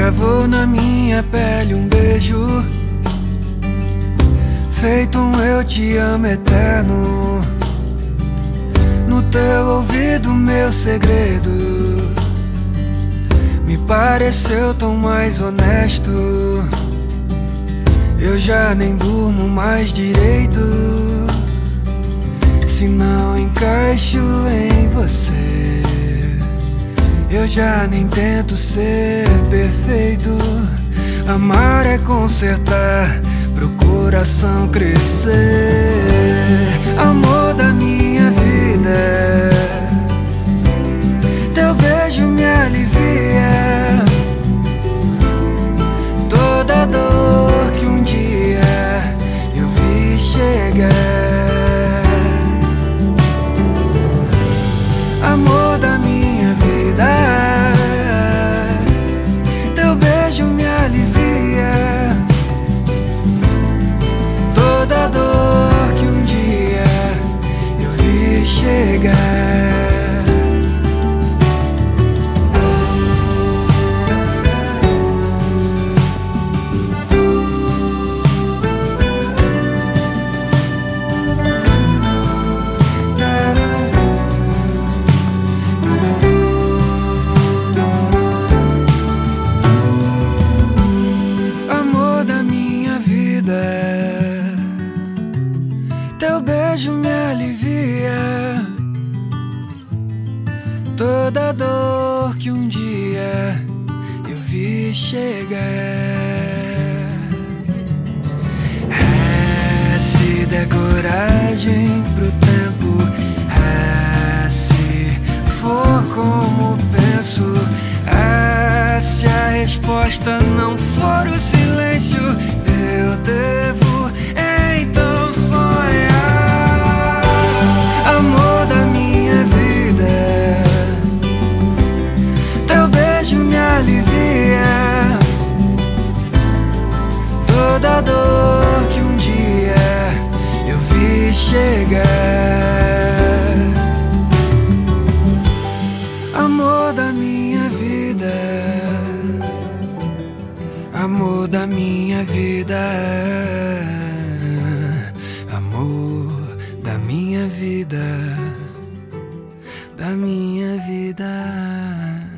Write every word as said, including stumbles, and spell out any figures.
Gravou na minha pele um beijo, feito um eu te amo eterno. No teu ouvido meu segredo me pareceu tão mais honesto. Eu já nem durmo mais direito se não encaixo em você. Eu já nem tento ser perfeito. Amar é consertar pro coração crescer. Amor da minha vida, teu beijo me alivia toda dor que um dia eu vi chegar. Amor da minha vida, teu beijo me alivia toda dor que um dia eu vi chegar. Teu beijo me alivia toda dor que um dia eu vi chegar. É, se der coragem pro tempo, é, se for como penso, é, se a resposta não for o silêncio, eu devo então sonhar. Amor da minha vida, teu beijo me alivia toda dor que um dia eu vi chegar. Amor da minha vida, amor da minha vida, amor da minha vida, da minha vida.